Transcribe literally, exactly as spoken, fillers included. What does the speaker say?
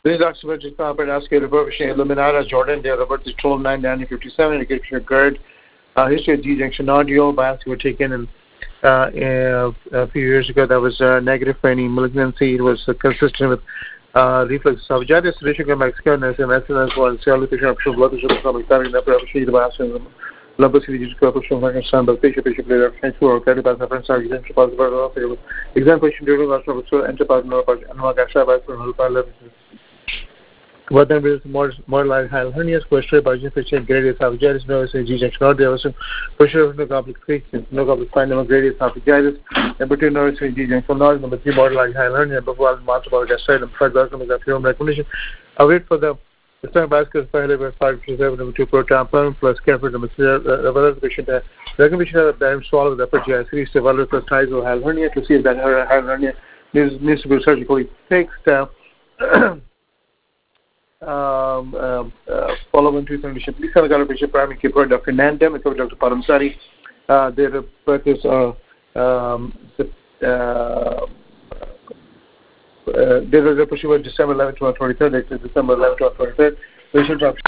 This Doctor Richard Palmer asked you Robert Luminara, Jordan, there, Robert the twelve nine nineteen fifty-seven, Commissioner Gerd, uh, history of D junction audio, biopsy were taken in, uh, in, uh, a few years ago. That was uh, negative for any malignancy. It was uh, consistent with uh, reflux esophagitis, Richard Mexico, and S M S as well as cellular picture of blood pressure, stomach, stomach, never appreciate the biopsy. Lumbar city corpus from Pakistan, but patient patient later change for cardiac reference are exempt possible examination during last of so enterprise no part and what extra by for whole level. What then is more more like high hernias, question by patient grade esophagitis, no G junction or there was pressure no complications, no complications, no grade esophagitis, and between no G junction, no number three more like high hernia, but one month about gastritis and third welcome is a film recognition. Await for the the stomach basket is finally by five preservative number two proton plus careful number three uh patient uh recommendation of them swallow the upper G I series to evaluate the size of high hernia to see if that high hernia needs, needs to be surgically fixed. Uh, um, uh, uh, following two condition. Please have a patient primary care for Doctor Nandem and Doctor Paramsari. Uh, their practice uh, um, uh, Uh, there was a procedure December eleventh to twenty-third, December eleventh to twenty-third. Patient